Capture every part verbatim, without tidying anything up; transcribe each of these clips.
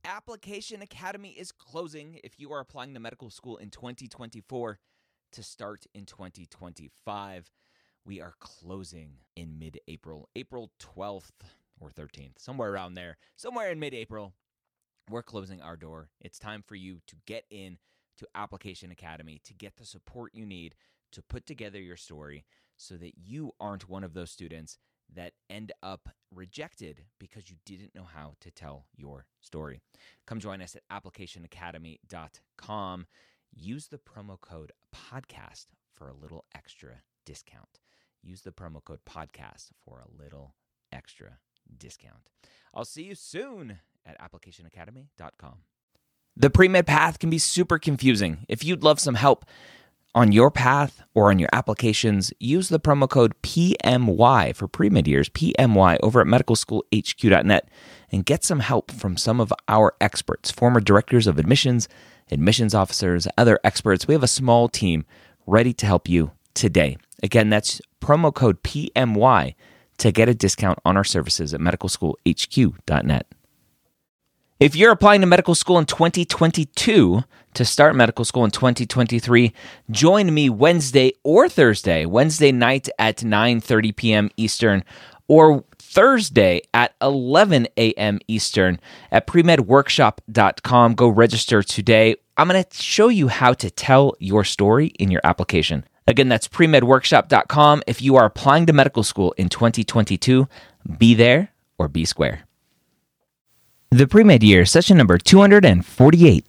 Application Academy is closing if you are applying to medical school in twenty twenty-four to start in twenty twenty-five. We are closing in mid-April, April twelfth or thirteenth, somewhere around there, somewhere in mid-April. We're closing our door. It's time for you to get in to Application Academy to get the support you need to put together your story so that you aren't one of those students that end up rejected because you didn't know how to tell your story. Come join us at application academy dot com. Use the promo code podcast for a little extra discount. Use the promo code podcast for a little extra discount. I'll see you soon at application academy dot com. The pre-med path can be super confusing. If you'd love some help on your path or on your applications, use the promo code P M Y for pre-med years, P M Y, over at medical school h q dot net and get some help from some of our experts, former directors of admissions, admissions officers, other experts. We have a small team ready to help you today. Again, that's promo code P M Y to get a discount on our services at medical school h q dot net. If you're applying to medical school in twenty twenty-two to start medical school in twenty twenty-three, join me Wednesday or Thursday, Wednesday night at nine thirty p.m. Eastern, or Thursday at eleven a.m. Eastern at pre med workshop dot com. Go register today. I'm going to show you how to tell your story in your application. Again, that's pre med workshop dot com. If you are applying to medical school in twenty twenty-two, be there or be square. The Pre-Med Year, session number two hundred forty-eight.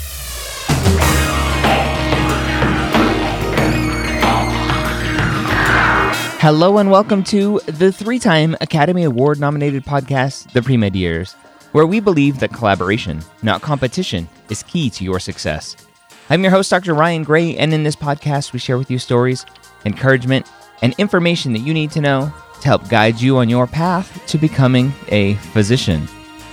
Hello and welcome to the three-time Academy Award-nominated podcast, The Pre-Med Years, where we believe that collaboration, not competition, is key to your success. I'm your host, Doctor Ryan Gray, and in this podcast, we share with you stories, encouragement, and information that you need to know to help guide you on your path to becoming a physician.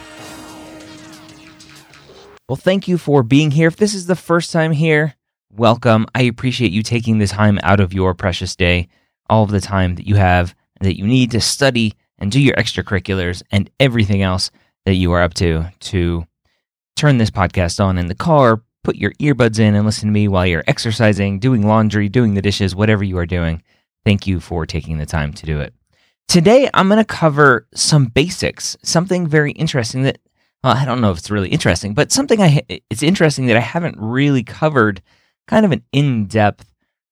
Well, thank you for being here. If this is the first time here, welcome. I appreciate you taking the time out of your precious day, all of the time that you have, that you need to study and do your extracurriculars and everything else that you are up to, to turn this podcast on in the car, put your earbuds in and listen to me while you're exercising, doing laundry, doing the dishes, whatever you are doing. Thank you for taking the time to do it. Today, I'm going to cover some basics, something very interesting that Well, I don't know if it's really interesting, but something I it's interesting that I haven't really covered kind of an in-depth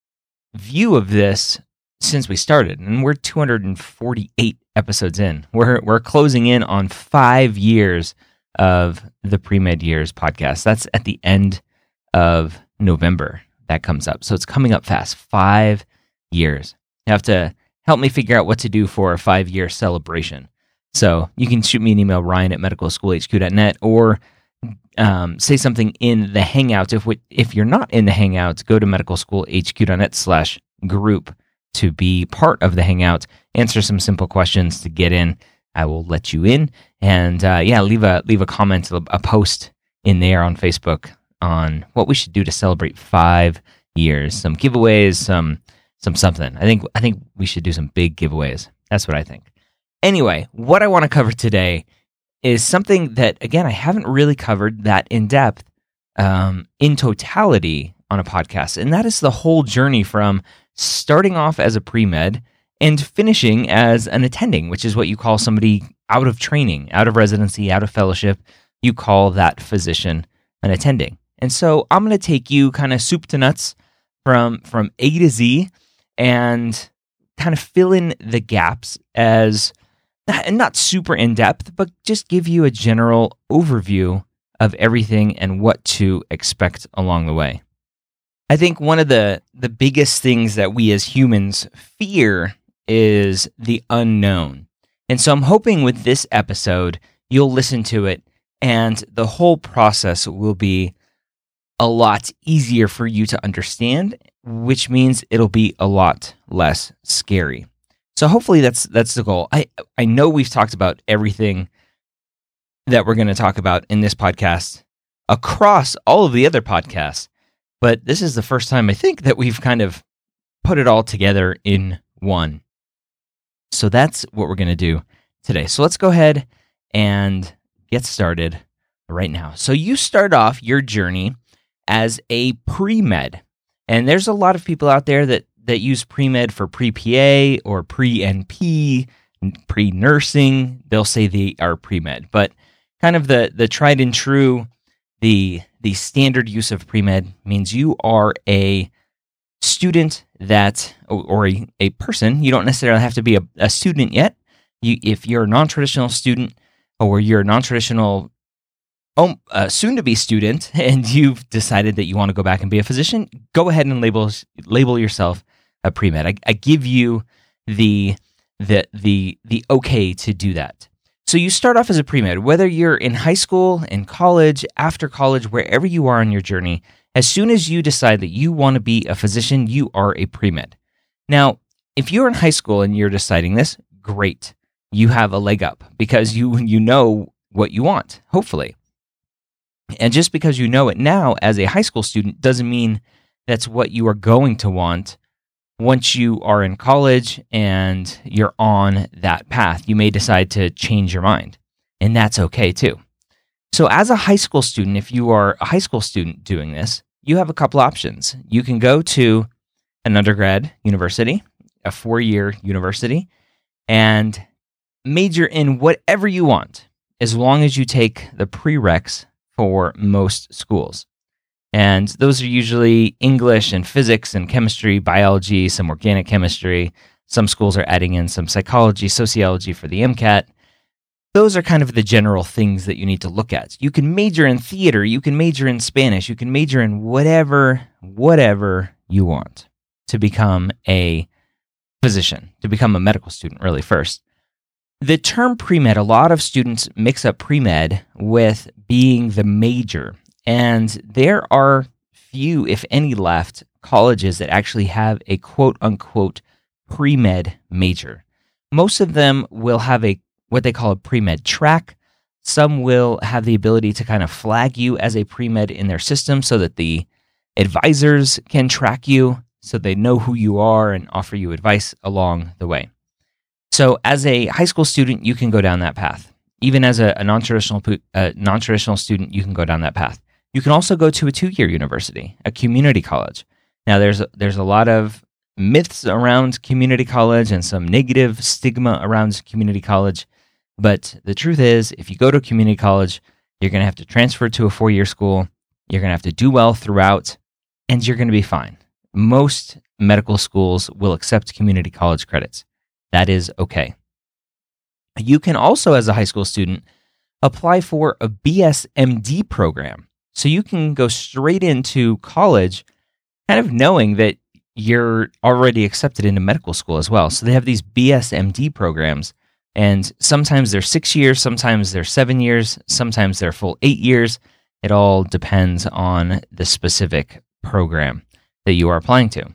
view of this since we started. And we're two hundred forty-eight episodes in. We're we're closing in on five years of the Pre-Med Years podcast. That's at the end of November that comes up. So it's coming up fast. Five years. You have to help me figure out what to do for a five-year celebration. So you can shoot me an email, Ryan at medical school h q dot net, or um, say something in the Hangout. If we, if you're not in the Hangout, go to medical school h q dot net slash group to be part of the Hangout. Answer some simple questions to get in. I will let you in, and uh, yeah, leave a leave a comment, a post in there on Facebook on what we should do to celebrate five years. Some giveaways, some some something. I think I think we should do some big giveaways. That's what I think. Anyway, what I want to cover today is something that, again, I haven't really covered that in depth um, in totality on a podcast, and that is the whole journey from starting off as a pre-med and finishing as an attending, which is what you call somebody out of training, out of residency, out of fellowship. You call that physician an attending. And so I'm going to take you kind of soup to nuts from, from A to Z and kind of fill in the gaps as... and not super in-depth, but just give you a general overview of everything and what to expect along the way. I think one of the, the biggest things that we as humans fear is the unknown. And so I'm hoping with this episode, you'll listen to it, and the whole process will be a lot easier for you to understand, which means it'll be a lot less scary. So hopefully that's that's the goal. I I know we've talked about everything that we're going to talk about in this podcast across all of the other podcasts, but this is the first time I think that we've kind of put it all together in one. So that's what we're going to do today. So let's go ahead and get started right now. So you start off your journey as a pre-med. And there's a lot of people out there that, that use pre-med for pre-P A or pre-N P, pre-nursing. They'll say they are pre-med. But kind of the, the tried and true, the, the standard use of pre-med means you are a student that, or a, a person, you don't necessarily have to be a, a student yet. You, if you're a non-traditional student or you're a non-traditional oh, uh, soon-to-be student and you've decided that you want to go back and be a physician, go ahead and label label yourself a pre-med. I, I give you the, the, the, the okay to do that. So you start off as a pre-med, whether you're in high school, in college, after college, wherever you are on your journey. As soon as you decide that you want to be a physician, you are a pre-med. Now, if you're in high school and you're deciding this, great. You have a leg up because you you know what you want, hopefully. And just because you know it now as a high school student doesn't mean that's what you are going to want once you are in college and you're on that path. You may decide to change your mind, and that's okay too. So as a high school student, if you are a high school student doing this, you have a couple options. You can go to an undergrad university, a four-year university, and major in whatever you want, as long as you take the prereqs for most schools. And those are usually English and physics and chemistry, biology, some organic chemistry. Some schools are adding in some psychology, sociology for the MCAT. Those are kind of the general things that you need to look at. You can major in theater, you can major in Spanish, you can major in whatever, whatever you want to become a physician, to become a medical student, really, first. The term pre-med, a lot of students mix up pre-med with being the major, and there are few, if any, left colleges that actually have a quote-unquote pre-med major. Most of them will have a what they call a pre-med track. Some will have the ability to kind of flag you as a pre-med in their system so that the advisors can track you so they know who you are and offer you advice along the way. So as a high school student, you can go down that path. Even as a, a non-traditional uh, non-traditional student, you can go down that path. You can also go to a two-year university, a community college. Now, there's a, there's a lot of myths around community college and some negative stigma around community college. But the truth is, if you go to community college, you're going to have to transfer to a four-year school. You're going to have to do well throughout, and you're going to be fine. Most medical schools will accept community college credits. That is okay. You can also, as a high school student, apply for a B S M D program. So you can go straight into college kind of knowing that you're already accepted into medical school as well. So they have these B S M D programs, and sometimes they're six years, sometimes they're seven years, sometimes they're full eight years. It all depends on the specific program that you are applying to.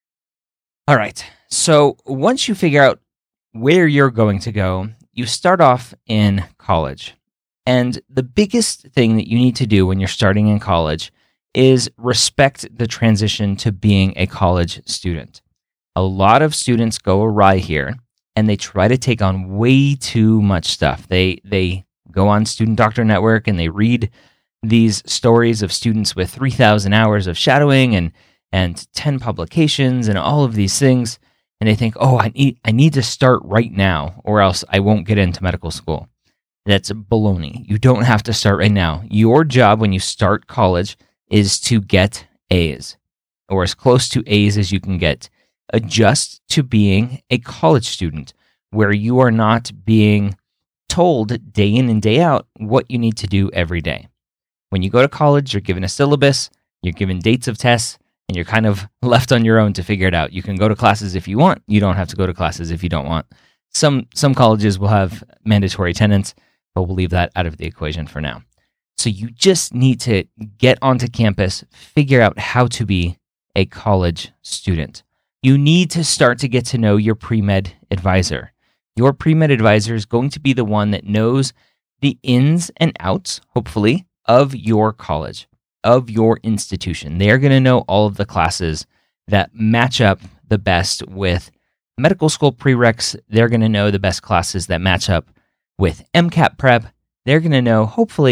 All right, so once you figure out where you're going to go, you start off in college. And the biggest thing that you need to do when you're starting in college is respect the transition to being a college student. A lot of students go awry here, and they try to take on way too much stuff. They they go on Student Doctor Network, and they read these stories of students with three thousand hours of shadowing and and ten publications and all of these things, and they think, oh, I need I need to start right now, or else I won't get into medical school. That's baloney. You don't have to start right now. Your job when you start college is to get A's, or as close to A's as you can get. Adjust to being a college student, where you are not being told day in and day out what you need to do every day. When you go to college, you're given a syllabus, you're given dates of tests, and you're kind of left on your own to figure it out. You can go to classes if you want. You don't have to go to classes if you don't want. Some some colleges will have mandatory attendance, but we'll leave that out of the equation for now. So you just need to get onto campus, figure out how to be a college student. You need to start to get to know your pre-med advisor. Your pre-med advisor is going to be the one that knows the ins and outs, hopefully, of your college, of your institution. They're going to know all of the classes that match up the best with medical school prereqs. They're going to know the best classes that match up with MCAT prep. They're going to know, hopefully,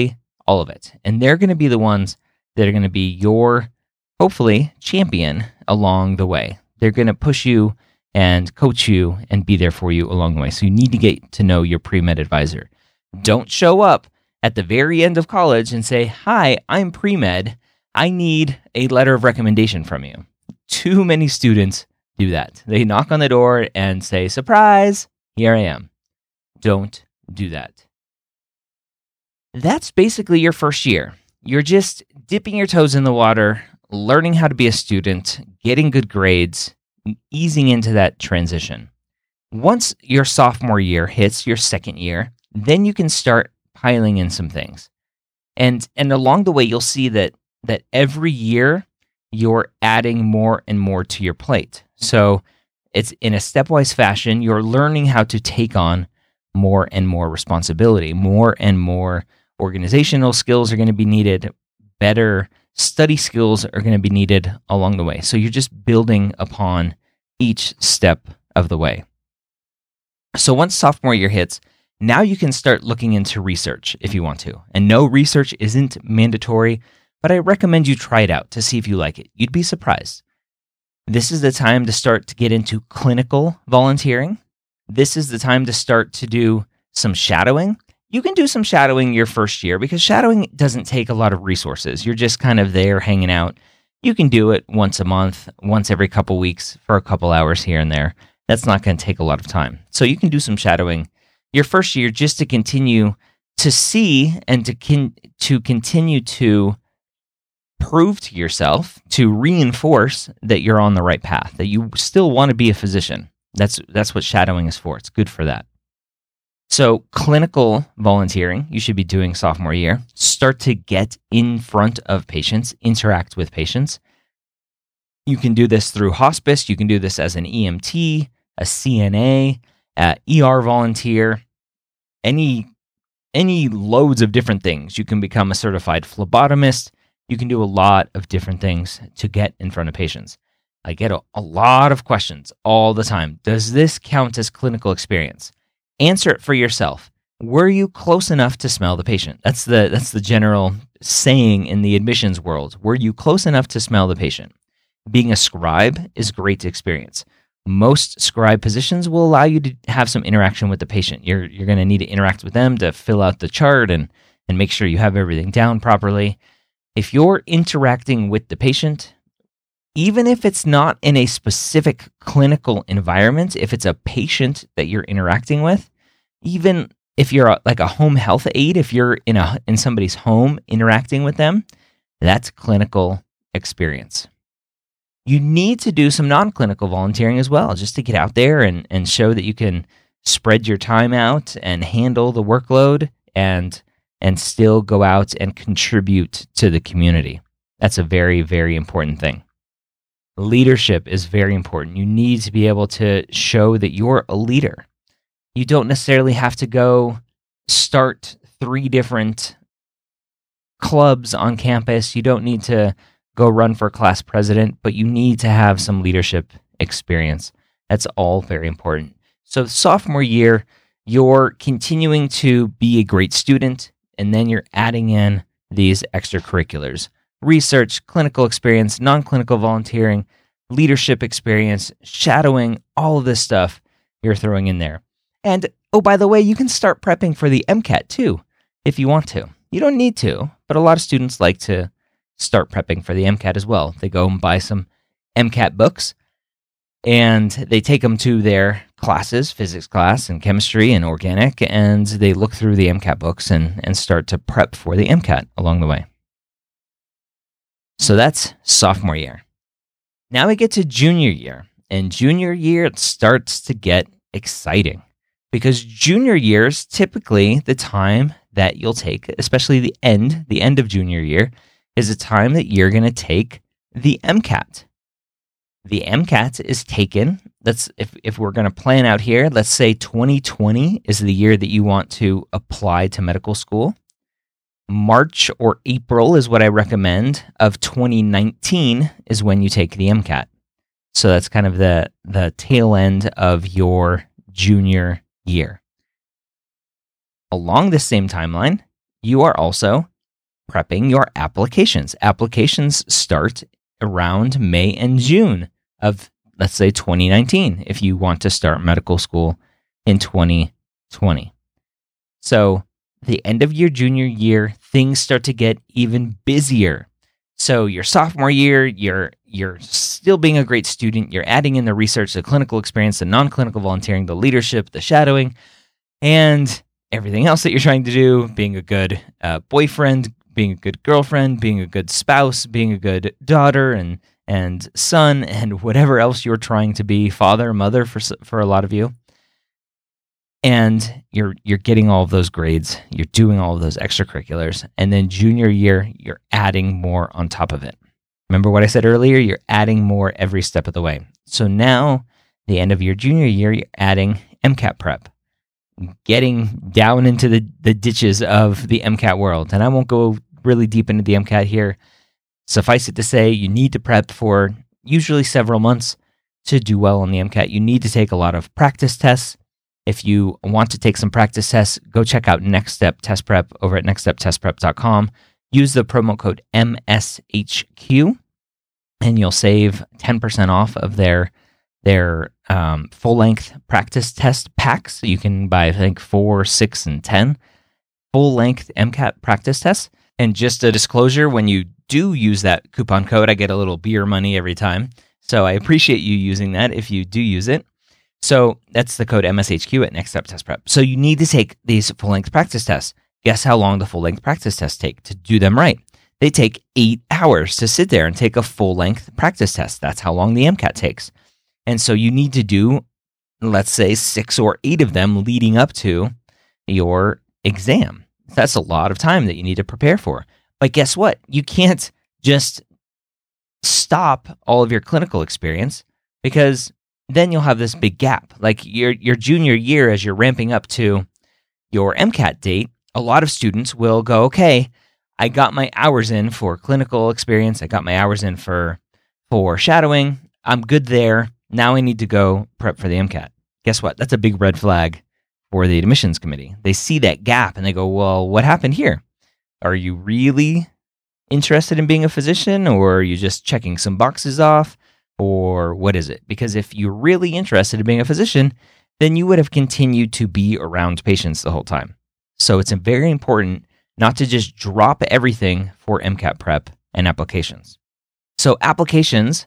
all of it. And they're going to be the ones that are going to be your, hopefully, champion along the way. They're going to push you and coach you and be there for you along the way. So you need to get to know your pre-med advisor. Don't show up at the very end of college and say, "Hi, I'm pre-med. I need a letter of recommendation from you." Too many students do that. They knock on the door and say, "Surprise, here I am." Don't do that. That's basically your first year. You're just dipping your toes in the water, learning how to be a student, getting good grades, easing into that transition. Once your sophomore year hits your second year, then you can start piling in some things. And and along the way, you'll see that that every year you're adding more and more to your plate. So it's in a stepwise fashion, you're learning how to take on more and more responsibility. More and more organizational skills are going to be needed. Better study skills are going to be needed along the way. So you're just building upon each step of the way. So once sophomore year hits, now you can start looking into research if you want to. And no, research isn't mandatory, but I recommend you try it out to see if you like it. You'd be surprised. This is the time to start to get into clinical volunteering. This is the time to start to do some shadowing. You can do some shadowing your first year because shadowing doesn't take a lot of resources. You're just kind of there hanging out. You can do it once a month, once every couple weeks for a couple hours here and there. That's not going to take a lot of time. So you can do some shadowing your first year just to continue to see and to con- to continue to prove to yourself, to reinforce that you're on the right path, that you still want to be a physician. That's that's what shadowing is for. It's good for that. So clinical volunteering, you should be doing sophomore year. Start to get in front of patients, interact with patients. You can do this through hospice. You can do this as an E M T, a C N A, a E R volunteer, any, any loads of different things. You can become a certified phlebotomist. You can do a lot of different things to get in front of patients. I get a, a lot of questions all the time. Does this count as clinical experience? Answer it for yourself. Were you close enough to smell the patient? That's the that's the general saying in the admissions world. Were you close enough to smell the patient? Being a scribe is great experience. Most scribe positions will allow you to have some interaction with the patient. You're you're going to need to interact with them to fill out the chart and and make sure you have everything down properly. If you're interacting with the patient, even if it's not in a specific clinical environment, if it's a patient that you're interacting with, even if you're a, like a home health aide, if you're in a in somebody's home interacting with them, that's clinical experience. You need to do some non-clinical volunteering as well, just to get out there and, and show that you can spread your time out and handle the workload and and still go out and contribute to the community. That's a very, very important thing. Leadership is very important. You need to be able to show that you're a leader. You don't necessarily have to go start three different clubs on campus. You don't need to go run for class president, but you need to have some leadership experience. That's all very important. So sophomore year, you're continuing to be a great student, and then you're adding in these extracurriculars. Research, clinical experience, non-clinical volunteering, leadership experience, shadowing, all of this stuff you're throwing in there. And, oh, by the way, you can start prepping for the MCAT too, if you want to. You don't need to, but a lot of students like to start prepping for the MCAT as well. They go and buy some MCAT books, and they take them to their classes, physics class and chemistry and organic, and they look through the MCAT books and, and start to prep for the MCAT along the way. So that's sophomore year. Now we get to junior year, and junior year it starts to get exciting because junior year is typically the time that you'll take, especially the end, the end of junior year, is a time that you're going to take the MCAT. The MCAT is taken, let's if, if we're going to plan out here, let's say twenty twenty is the year that you want to apply to medical school. March or April is what I recommend of twenty nineteen is when you take the MCAT. So that's kind of the, the tail end of your junior year. Along the same timeline, you are also prepping your applications. Applications start around May and June of, let's say, twenty nineteen, if you want to start medical school in twenty twenty. So the end of your junior year, things start to get even busier. So your sophomore year, you're you're still being a great student. You're adding in the research, the clinical experience, the non-clinical volunteering, the leadership, the shadowing, and everything else that you're trying to do, being a good uh, boyfriend, being a good girlfriend, being a good spouse, being a good daughter and and son, and whatever else you're trying to be, father, mother for for a lot of you. And you're you're getting all of those grades, you're doing all of those extracurriculars, and then junior year, you're adding more on top of it. Remember what I said earlier? You're adding more every step of the way. So now, the end of your junior year, you're adding MCAT prep, getting down into the, the ditches of the MCAT world. And I won't go really deep into the MCAT here. Suffice it to say, you need to prep for usually several months to do well on the MCAT. You need to take a lot of practice tests. If you want to take some practice tests, go check out Next Step Test Prep over at next step test prep dot com. Use the promo code M S H Q, and you'll save ten percent off of their their um, full-length practice test packs. So you can buy, I think, four, six, and ten full-length MCAT practice tests. And just a disclosure, when you do use that coupon code, I get a little beer money every time. So I appreciate you using that if you do use it. So that's the code M S H Q at Next Step Test Prep. So you need to take these full-length practice tests. Guess how long the full-length practice tests take to do them right? They take eight hours to sit there and take a full-length practice test. That's how long the MCAT takes. And so you need to do, let's say, six or eight of them leading up to your exam. That's a lot of time that you need to prepare for. But guess what? You can't just stop all of your clinical experience, because then you'll have this big gap. Like your your junior year, as you're ramping up to your MCAT date, a lot of students will go, okay, I got my hours in for clinical experience. I got my hours in for for shadowing. I'm good there. Now I need to go prep for the MCAT. Guess what? That's a big red flag for the admissions committee. They see that gap and they go, well, what happened here? Are you really interested in being a physician, or are you just checking some boxes off, or what is it? Because if you're really interested in being a physician, then you would have continued to be around patients the whole time. So it's very important not to just drop everything for MCAT prep and applications. So applications,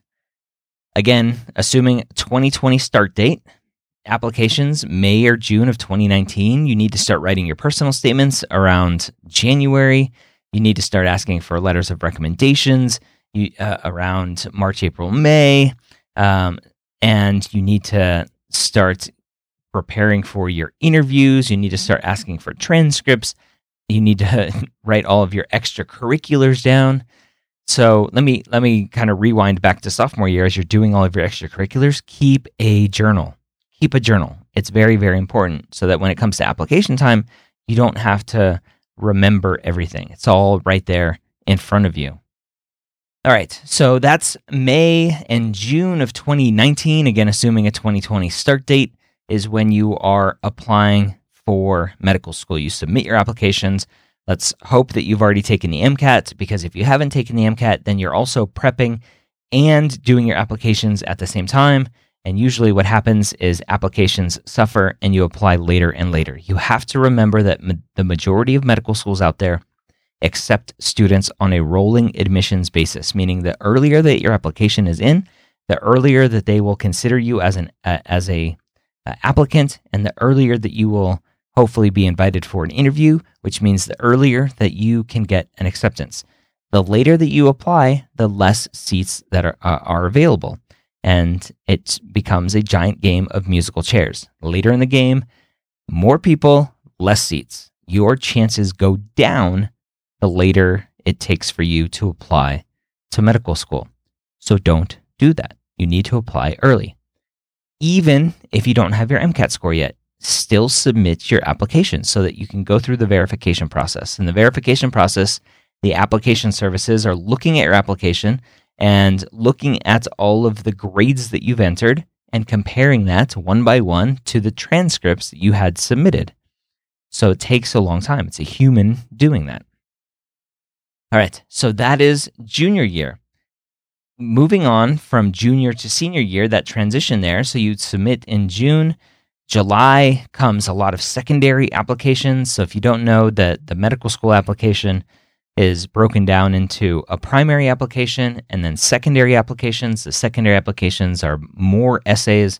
again, assuming twenty twenty start date, applications May or June of twenty nineteen, you need to start writing your personal statements around January. You need to start asking for letters of recommendations you, uh, around March, April, May. Um, and you need to start preparing for your interviews. You need to start asking for transcripts. You need to write all of your extracurriculars down. So let me let me kind of rewind back to sophomore year. As you're doing all of your extracurriculars, keep a journal. Keep a journal. It's very, very important, so that when it comes to application time, you don't have to remember everything. It's all right there in front of you. All right, so that's May and June of twenty nineteen. Again, assuming a twenty twenty start date is when you are applying for medical school. You submit your applications. Let's hope that you've already taken the MCAT, because if you haven't taken the MCAT, then you're also prepping and doing your applications at the same time. And usually what happens is applications suffer and you apply later and later. You have to remember that ma- the majority of medical schools out there accept students on a rolling admissions basis, meaning the earlier that your application is in, the earlier that they will consider you as an uh, as a uh, applicant, and the earlier that you will hopefully be invited for an interview, which means the earlier that you can get an acceptance. The later that you apply, the less seats that are uh, are available. And it becomes a giant game of musical chairs. Later in the game, more people, less seats. Your chances go down the later it takes for you to apply to medical school. So don't do that. You need to apply early. Even if you don't have your MCAT score yet, still submit your application so that you can go through the verification process. In the verification process, the application services are looking at your application and looking at all of the grades that you've entered and comparing that one by one to the transcripts that you had submitted. So it takes a long time. It's a human doing that. All right, so that is junior year. Moving on from junior to senior year, that transition there, so you'd submit in June. July comes a lot of secondary applications. So if you don't know, that the medical school application is broken down into a primary application and then secondary applications. The secondary applications are more essays.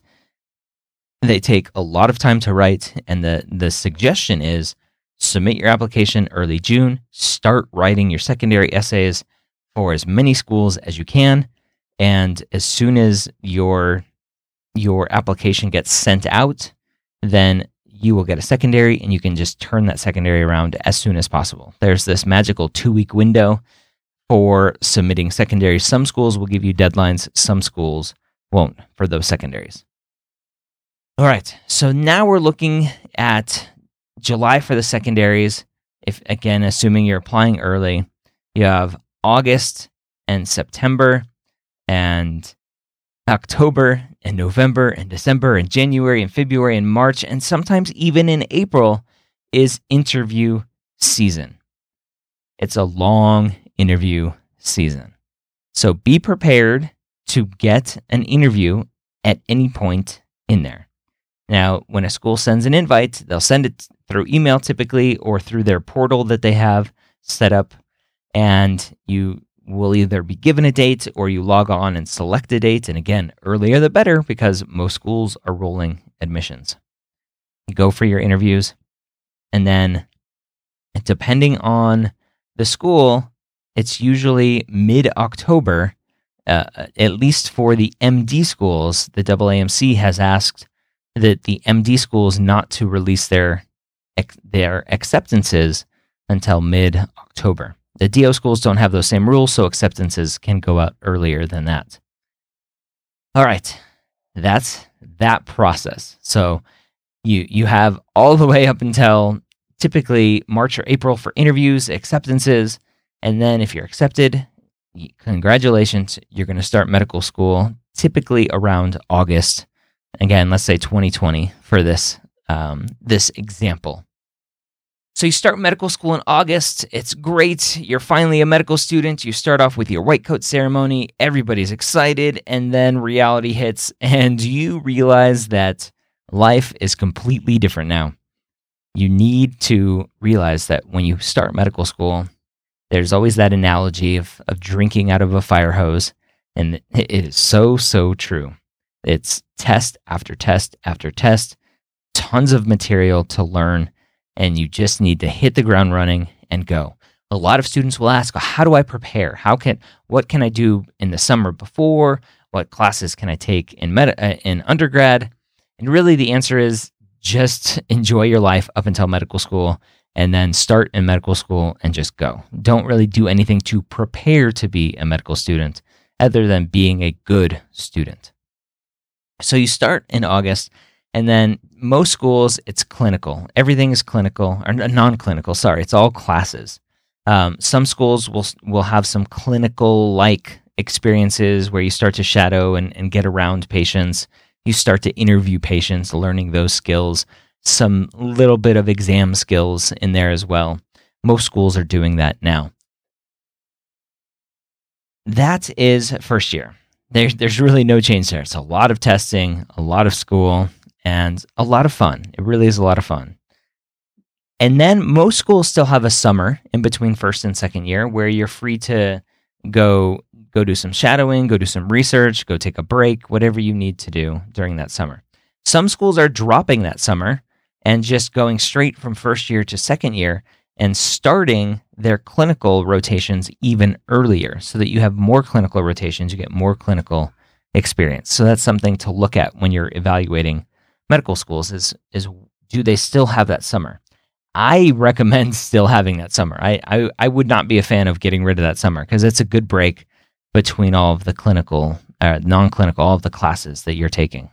They take a lot of time to write, and the, the suggestion is submit your application early June, start writing your secondary essays for as many schools as you can, and as soon as your your application gets sent out, then you will get a secondary, and you can just turn that secondary around as soon as possible. There's this magical two-week window for submitting secondaries. Some schools will give you deadlines, some schools won't for those secondaries. All right, so now we're looking at July for the secondaries. If again, assuming you're applying early, you have August and September and October and November and December and January and February and March, and sometimes even in April is interview season. It's a long interview season. So be prepared to get an interview at any point in there. Now, when a school sends an invite, they'll send it through email typically, or through their portal that they have set up, and you will either be given a date or you log on and select a date. And again, earlier the better, because most schools are rolling admissions. You go for your interviews, and then depending on the school, it's usually mid-October, uh, at least for the M D schools. The A A M C has asked that the M D schools not to release their their acceptances until mid-October. The D O schools don't have those same rules, so acceptances can go out earlier than that. All right, that's that process. So you you have all the way up until typically March or April for interviews, acceptances, and then if you're accepted, congratulations, you're going to start medical school typically around August. Again, let's say twenty twenty for this um, this example. So you start medical school in August. It's great. You're finally a medical student. You start off with your white coat ceremony. Everybody's excited. And then reality hits, and you realize that life is completely different now. You need to realize that when you start medical school, there's always that analogy of, of drinking out of a fire hose. And it is so, so true. It's test after test after test, tons of material to learn, and you just need to hit the ground running and go. A lot of students will ask, how do I prepare? How can, what can I do in the summer before? What classes can I take in med- uh, in undergrad? And really the answer is just enjoy your life up until medical school, and then start in medical school and just go. Don't really do anything to prepare to be a medical student other than being a good student. So you start in August, and then most schools, it's clinical. Everything is clinical, or non-clinical, sorry. It's all classes. Um, some schools will will have some clinical-like experiences where you start to shadow and, and get around patients. You start to interview patients, learning those skills. Some little bit of exam skills in there as well. Most schools are doing that now. That is first year. There's, there's really no change there. It's a lot of testing, a lot of school, and a lot of fun. It really is a lot of fun. And then most schools still have a summer in between first and second year where you're free to go go do some shadowing, go do some research, go take a break, whatever you need to do during that summer. Some schools are dropping that summer and just going straight from first year to second year and starting their clinical rotations even earlier so that you have more clinical rotations, you get more clinical experience. So that's something to look at when you're evaluating medical schools is, is do they still have that summer? I recommend still having that summer. I, I, I would not be a fan of getting rid of that summer because it's a good break between all of the clinical, uh, non-clinical, all of the classes that you're taking.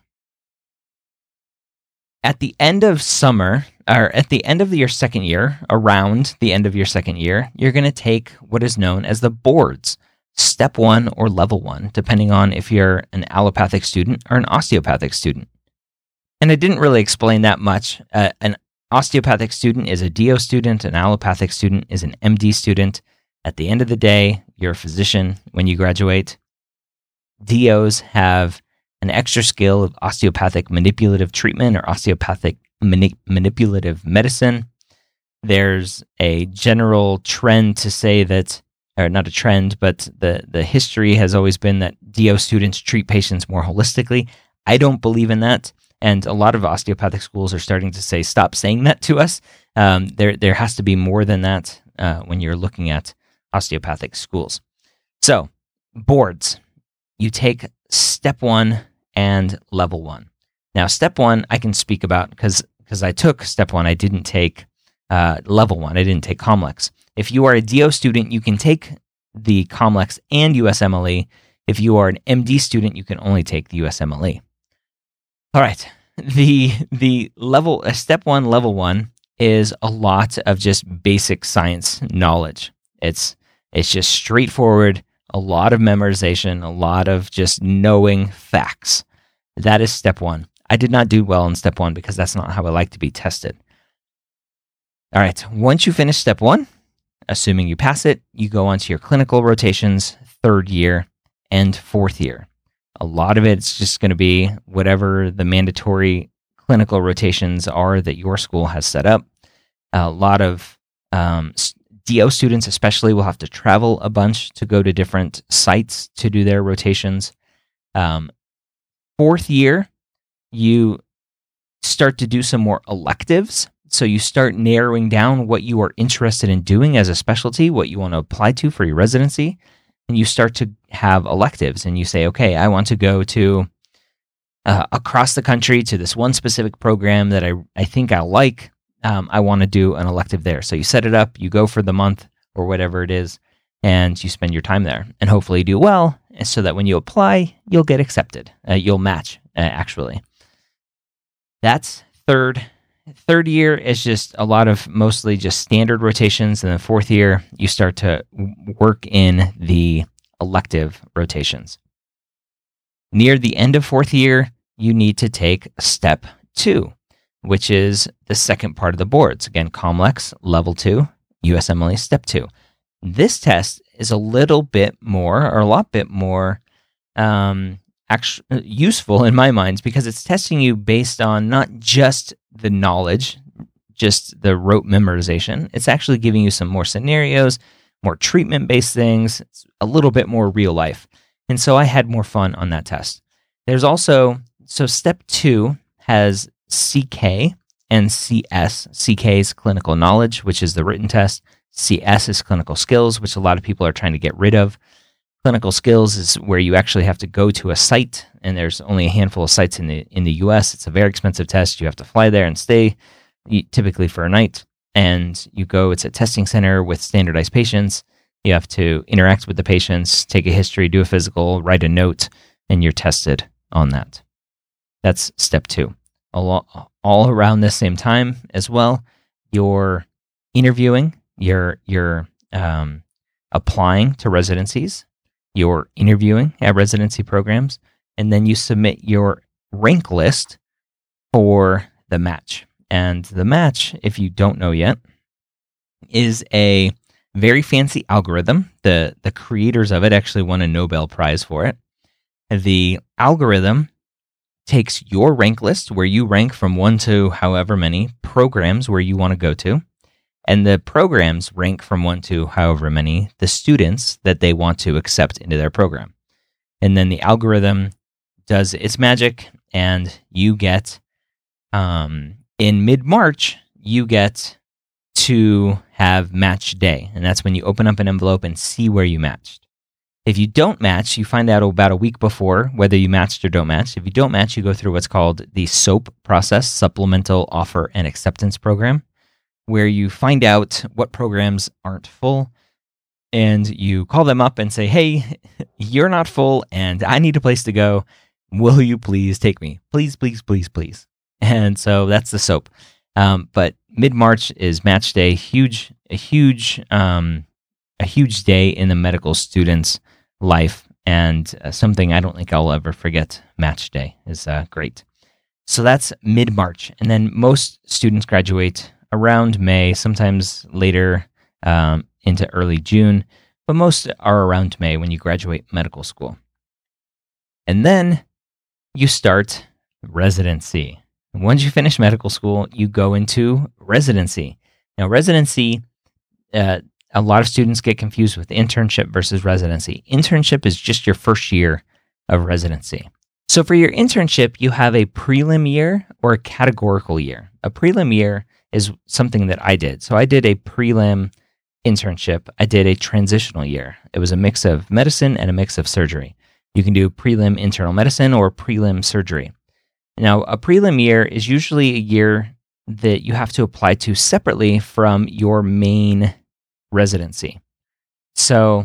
At the end of summer, or at the end of your second year, around the end of your second year, you're going to take what is known as the boards, step one or level one, depending on if you're an allopathic student or an osteopathic student. And I didn't really explain that much. Uh, an osteopathic student is a D O student, an allopathic student is an M D student. At the end of the day, you're a physician when you graduate. D Os have an extra skill of osteopathic manipulative treatment or osteopathic mani- manipulative medicine. There's a general trend to say that, or not a trend, but the, the history has always been that D O students treat patients more holistically. I don't believe in that. And a lot of osteopathic schools are starting to say, stop saying that to us. Um, there, there has to be more than that uh, when you're looking at osteopathic schools. So, boards. You take step one and level one. Now, step one I can speak about because because I took step one. I didn't take uh, level one. I didn't take COMLEX. If you are a D O student, you can take the COMLEX and U S M L E. If you are an M D student, you can only take the U S M L E. All right. The the level uh, step one, level one is a lot of just basic science knowledge. It's it's just straightforward. A lot of memorization, a lot of just knowing facts. That is step one. I did not do well in step one because that's not how I like to be tested. All right, once you finish step one, assuming you pass it, you go on to your clinical rotations, third year and fourth year. A lot of it's just going to be whatever the mandatory clinical rotations are that your school has set up. A lot of um, D O students especially will have to travel a bunch to go to different sites to do their rotations. Um, fourth year, you start to do some more electives. So you start narrowing down what you are interested in doing as a specialty, what you want to apply to for your residency. And you start to have electives and you say, okay, I want to go to uh, across the country to this one specific program that I, I think I like. Um, I want to do an elective there. So you set it up, you go for the month or whatever it is, and you spend your time there. And hopefully you do well, so that when you apply, you'll get accepted. Uh, you'll match, uh, actually. That's third. Third year is just a lot of mostly just standard rotations. And then fourth year, you start to work in the elective rotations. Near the end of fourth year, you need to take step two, which is the second part of the boards. Again, COMLEX, level two, U S M L E, step two. This test is a little bit more, or a lot bit more, um, actually useful in my mind because it's testing you based on not just the knowledge, just the rote memorization. It's actually giving you some more scenarios, more treatment-based things. It's a little bit more real life. And so I had more fun on that test. There's also, so step two has C K and C S. C K is clinical knowledge, which is the written test. C S is clinical skills, which a lot of people are trying to get rid of. Clinical skills is where you actually have to go to a site, and there's only a handful of sites in the in the U S. It's a very expensive test. You have to fly there and stay, typically for a night, and you go. It's a testing center with standardized patients. You have to interact with the patients, take a history, do a physical, write a note, and you're tested on that. That's step two. All, all around the same time as well, you're interviewing, you're, you're um, applying to residencies, you're interviewing at residency programs, and then you submit your rank list for the match. And the match, if you don't know yet, is a very fancy algorithm. The, the creators of it actually won a Nobel Prize for it. The algorithm takes your rank list, where you rank from one to however many programs where you want to go to, and the programs rank from one to however many the students that they want to accept into their program. And then the algorithm does its magic, and you get, um, in mid-March, you get to have match day, and that's when you open up an envelope and see where you matched. If you don't match, you find out about a week before whether you matched or don't match. If you don't match, you go through what's called the SOAP process, Supplemental Offer and Acceptance Program, where you find out what programs aren't full, and you call them up and say, hey, you're not full, and I need a place to go. Will you please take me? Please, please, please, please. And so that's the SOAP. Um, but mid-March is match day, huge, a huge, um, a huge day in the medical student's life, and uh, something I don't think I'll ever forget. Match day is uh, great. So that's mid-March, and then most students graduate around May, sometimes later, um, into early June, but most are around May when you graduate medical school. And then you start residency. Once you finish medical school, you go into residency. Now, residency, uh, a lot of students get confused with internship versus residency. Internship is just your first year of residency. So for your internship, you have a prelim year or a categorical year. A prelim year is something that I did. So I did a prelim internship. I did a transitional year. It was a mix of medicine and a mix of surgery. You can do prelim internal medicine or prelim surgery. Now, a prelim year is usually a year that you have to apply to separately from your main residency. So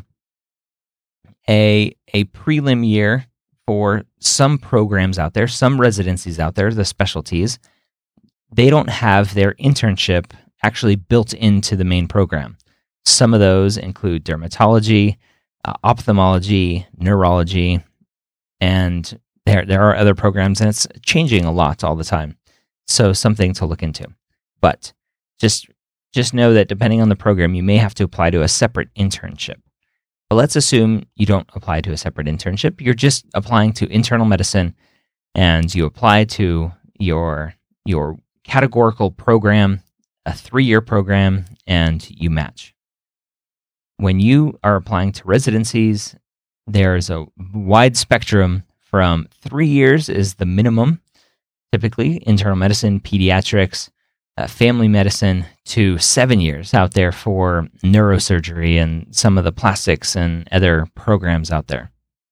a, a prelim year for some programs out there, some residencies out there, the specialties, they don't have their internship actually built into the main program. Some of those include dermatology, uh, ophthalmology, neurology, and there there are other programs, and it's changing a lot all the time. So something to look into. But just just know that depending on the program, you may have to apply to a separate internship. But let's assume you don't apply to a separate internship. You're just applying to internal medicine, and you apply to your your categorical program, a three-year program, and you match. When you are applying to residencies, there's a wide spectrum from three years is the minimum, typically internal medicine, pediatrics, uh, family medicine, to seven years out there for neurosurgery and some of the plastics and other programs out there.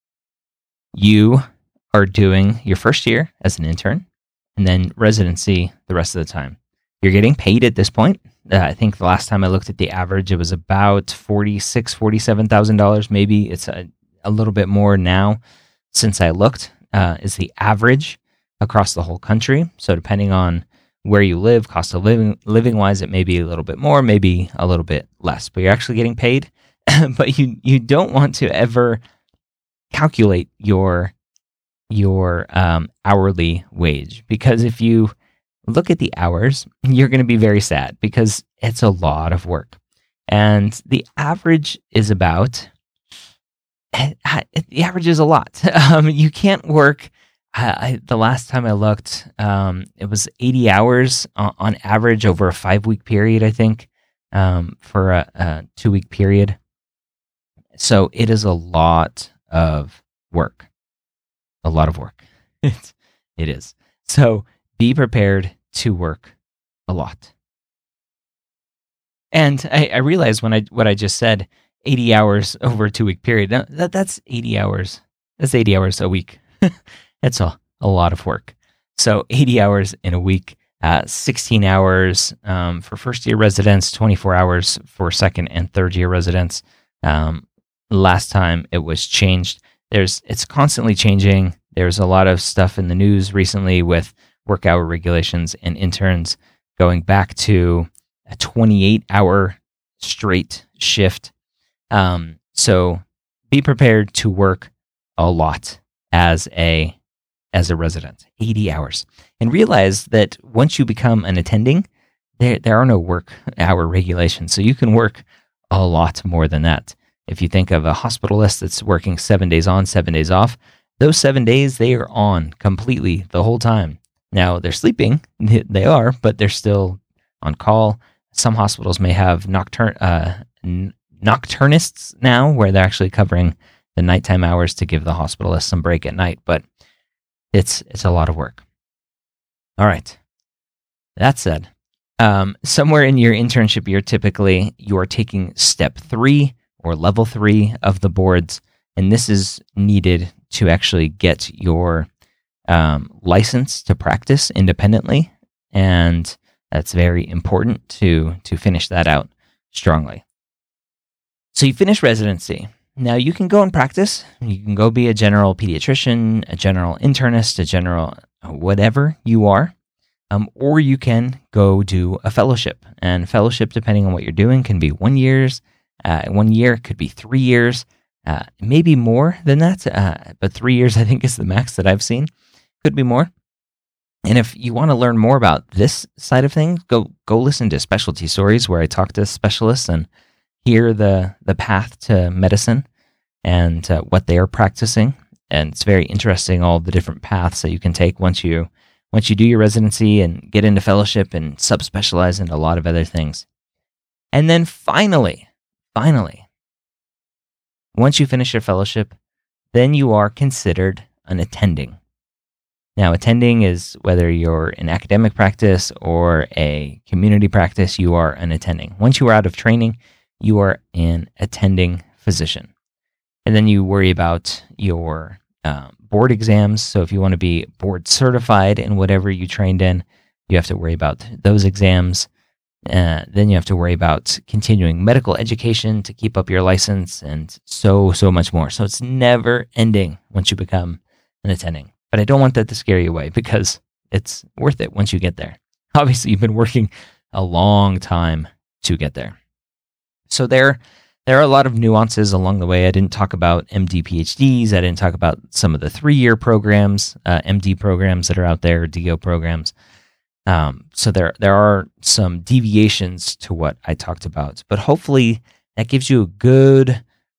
You are doing your first year as an intern and then residency the rest of the time. You're getting paid at this point. Uh, I think the last time I looked at the average, it was about forty-six thousand dollars, forty-seven thousand dollars. Maybe it's a, a little bit more now since I looked, uh, is the average across the whole country. So depending on where you live, cost of living, living wise, it may be a little bit more, maybe a little bit less, but you're actually getting paid. But you you don't want to ever calculate your your um, hourly wage, because if you look at the hours, you're going to be very sad because it's a lot of work. And the average is about, the average is a lot. Um, you can't work, I, I, the last time I looked, um, it was eighty hours on, on average over a five-week period, I think, um, for a, a two-week period. So it is a lot of work. A lot of work. It's, it is. So be prepared to work a lot. And I, I realized when I what I just said, eighty hours over a two-week period, now, that, that's eighty hours. That's eighty hours a week. That's a, a lot of work. So eighty hours in a week, uh, sixteen hours um, for first-year residents, twenty-four hours for second and third-year residents. Um, last time it was changed. There's It's constantly changing. There's a lot of stuff in the news recently with work hour regulations and interns going back to a twenty-eight hour straight shift. Um, so be prepared to work a lot as a as a resident, eighty hours. And realize that once you become an attending, there there are no work hour regulations. So you can work a lot more than that. If you think of a hospitalist that's working seven days on, seven days off, those seven days, they are on completely the whole time. Now, they're sleeping, they are, but they're still on call. Some hospitals may have nocturn uh, n- nocturnists now, where they're actually covering the nighttime hours to give the hospitalist some break at night, but it's it's a lot of work. All right. That said, um, somewhere in your internship year, typically, you are taking step three or level three of the boards, and this is needed to actually get your um, license to practice independently, and that's very important to to finish that out strongly. So you finish residency. Now you can go and practice. You can go be a general pediatrician, a general internist, a general whatever you are, um, or you can go do a fellowship. And fellowship, depending on what you're doing, can be one year's. Uh, one year could be three years, uh, maybe more than that. Uh, but three years, I think, is the max that I've seen. Could be more. And if you want to learn more about this side of things, go go listen to Specialty Stories, where I talk to specialists and hear the the path to medicine and uh, what they are practicing. And it's very interesting, all the different paths that you can take once you once you do your residency and get into fellowship and subspecialize into a lot of other things. And then finally, finally, once you finish your fellowship, then you are considered an attending. Now, attending is whether you're in academic practice or a community practice, you are an attending. Once you are out of training, you are an attending physician. And then you worry about your uh, board exams. So if you want to be board certified in whatever you trained in, you have to worry about those exams. Uh, then you have to worry about continuing medical education to keep up your license and so, so much more. So it's never ending once you become an attending. But I don't want that to scare you away because it's worth it once you get there. Obviously, you've been working a long time to get there. So there, there are a lot of nuances along the way. I didn't talk about M D P H Ds. I didn't talk about some of the three-year programs, uh, M D programs that are out there, D O programs. Um, so there, there are some deviations to what I talked about, but hopefully that gives you a good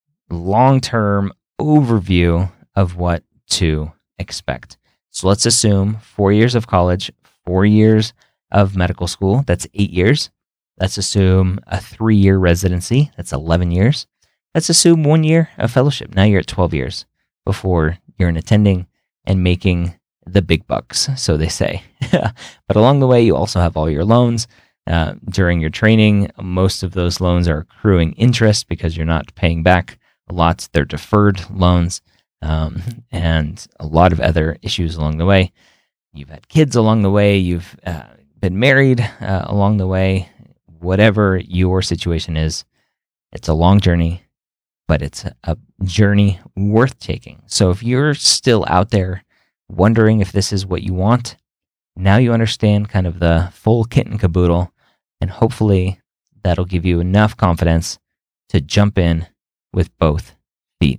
long-term overview of what to expect. So let's assume four years of college, four years of medical school. That's eight years. Let's assume a three-year residency. That's eleven years. Let's assume one year of fellowship. Now you're at twelve years before you're an attending and making the big bucks, so they say. But along the way, you also have all your loans. Uh, during your training, most of those loans are accruing interest because you're not paying back a lot. They're deferred loans, um, and a lot of other issues along the way. You've had kids along the way. You've uh, been married uh, along the way. Whatever your situation is, it's a long journey, but it's a journey worth taking. So if you're still out there wondering if this is what you want, now you understand kind of the full kit and caboodle, and hopefully that'll give you enough confidence to jump in with both feet.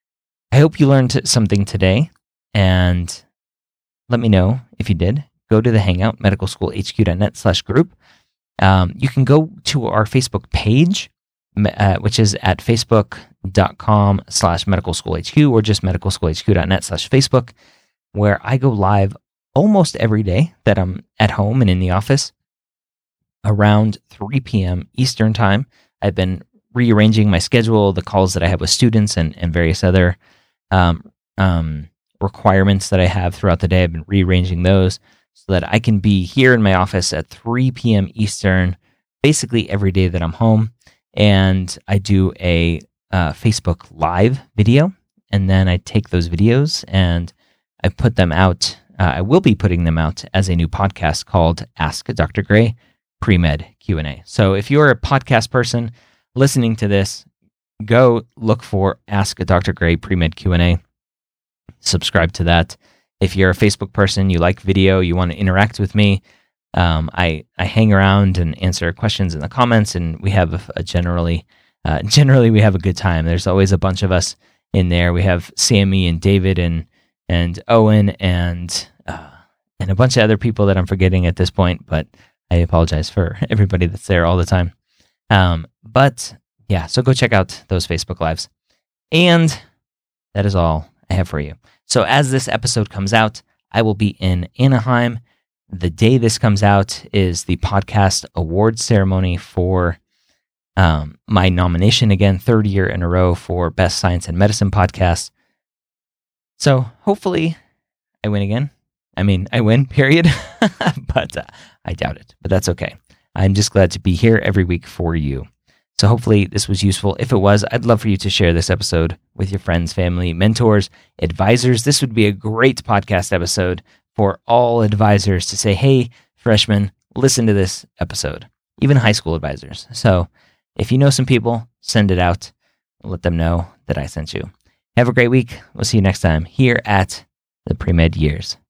I hope you learned something today, and let me know if you did. Go to the Hangout, medicalschoolhq.net slash group. Um, you can go to our Facebook page, uh, which is at facebook.com slash medicalschoolhq or just medicalschoolhq.net slash Facebook, where I go live almost every day that I'm at home and in the office around three p.m. Eastern time. I've been rearranging my schedule, the calls that I have with students and, and various other um, um, requirements that I have throughout the day. I've been rearranging those so that I can be here in my office at three p.m. Eastern, basically every day that I'm home. And I do a uh, Facebook Live video, and then I take those videos and I put them out. Uh, I will be putting them out as a new podcast called Ask Doctor Gray Pre-Med Q and A. So if you're a podcast person listening to this, go look for Ask Doctor Gray Pre-Med Q and A. Subscribe to that. If you're a Facebook person, you like video, you want to interact with me, um, I I hang around and answer questions in the comments, and we have a, a generally uh, generally we have a good time. There's always a bunch of us in there. We have Sammy and David and and Owen and uh, and a bunch of other people that I'm forgetting at this point, but I apologize for everybody that's there all the time. Um, but yeah, so go check out those Facebook Lives. And that is all I have for you. So as this episode comes out, I will be in Anaheim. The day this comes out is the podcast award ceremony for um, my nomination again, third year in a row for Best Science and Medicine Podcast. So hopefully I win again. I mean, I win, period. But uh, I doubt it. But that's okay. I'm just glad to be here every week for you. So hopefully this was useful. If it was, I'd love for you to share this episode with your friends, family, mentors, advisors. This would be a great podcast episode for all advisors to say, hey, freshmen, listen to this episode. Even high school advisors. So if you know some people, send it out. Let them know that I sent you. Have a great week. We'll see you next time here at the Pre-Med Years.